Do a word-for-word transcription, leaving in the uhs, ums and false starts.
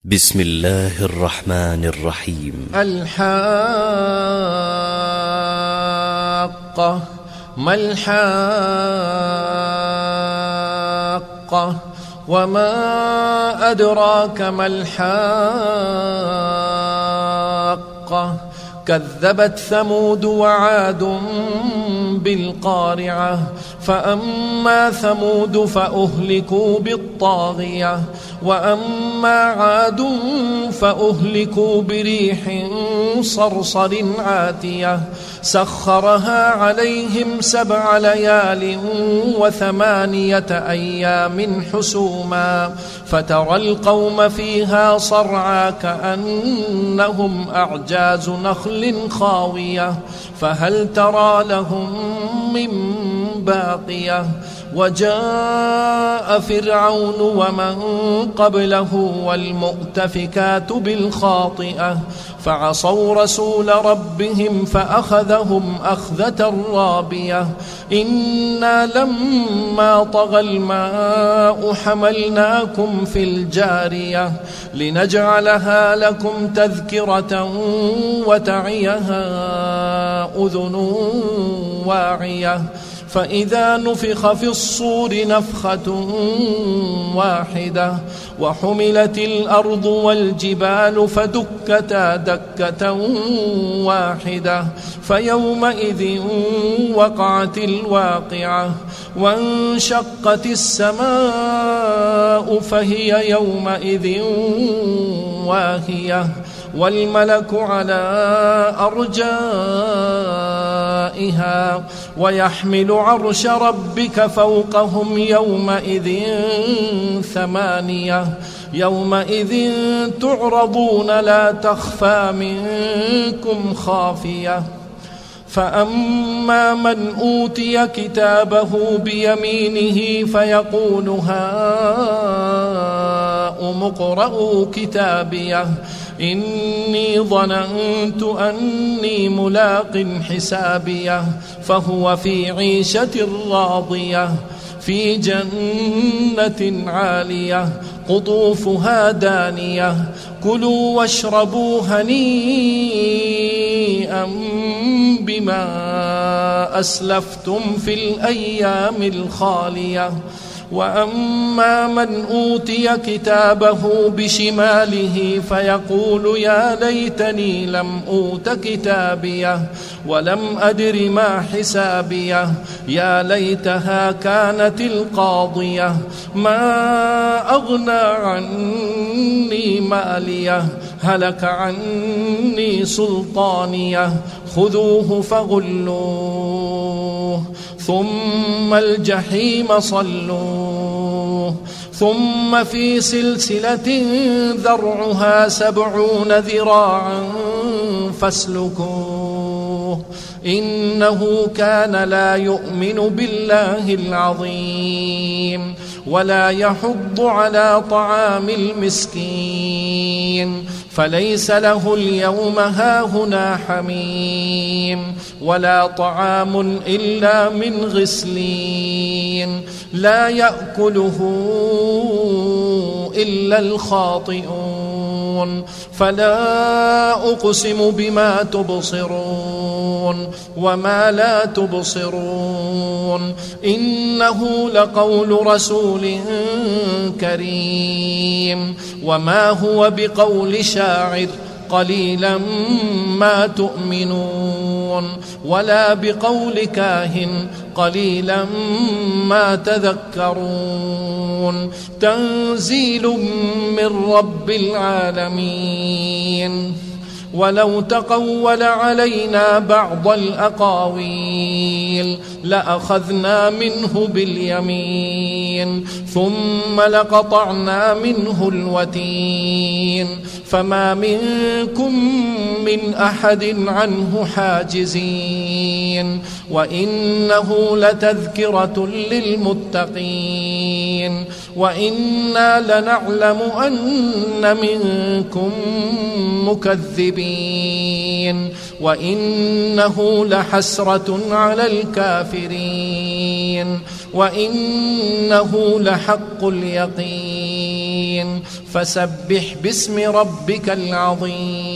بسم الله الرحمن الرحيم. الحاقة. ما الحاقة وما أدراك ما الحاقة. كذبت ثمود وعاد بالقارعة. فأما ثمود فأهلكوا بالطاغية وأما عاد فأهلكوا بريح صرصر عاتية سخرها عليهم سبع ليال وثمانية أيام حسوما فترى القوم فيها صرعى كأنهم أعجاز نخل خاوية فهل ترى لهم من باقية. وجاء فرعون ومن قبله والمؤتفكات بالخاطئة فعصوا رسول ربهم فأخذهم أخذة رابية. إنا لما طغى الماء حملناكم في الجارية لنجعلها لكم تذكرة وتعيها أذن واعية. فإذا نفخ في الصور نفخة واحدة وحملت الأرض والجبال فدكتا دكة واحدة فيومئذ وقعت الواقعة وانشقت السماء فهي يومئذ واهية والملك على أرجائها ويحمل عرش ربك فوقهم يومئذ ثمانية. يومئذ تعرضون لا تخفى منكم خافية. فأما من أوتي كتابه بيمينه فيقول هاؤم اقرءوا كتابيه إني ظننت أني ملاق حسابيه فهو في عيشة راضية في جنة عالية قطوفها دانية كلوا واشربوا هنيئا بما أسلفتم في الأيام الخالية. وأما من أوتي كتابه بشماله فيقول يا ليتني لم أوت كتابيه ولم أدر ما حسابيه يا ليتها كانت القاضية ما أغنى عني ماليه هلك عني سلطانيه خذوه فغلوه ثم الجحيم صلوه ثم في سلسلة ذرعها سبعون ذراعا فاسلكوه إنه كان لا يؤمن بالله العظيم ولا يحض على طعام المسكين فليس له اليوم هاهنا حميم ولا طعام إلا من غسلين لا يأكله إلا الخاطئون. فلا أقسم بما تبصرون وما لا تبصرون إنه لقول رسول كريم وما هو بقول شاعر قليلا ما تؤمنون ولا بقول كاهن قليلا ما تذكرون تنزيل من رب العالمين. ولو تقول علينا بعض الأقاويل لأخذنا منه باليمين ثم لقطعنا منه الوتين فما منكم من أحد عنه حاجزين وإنه لتذكرة للمتقين وإنا لنعلم أن منكم مكذبين وإنه لحسرة على الكافرين وإنه لحق اليقين العالمين. فسبح باسم ربك العظيم.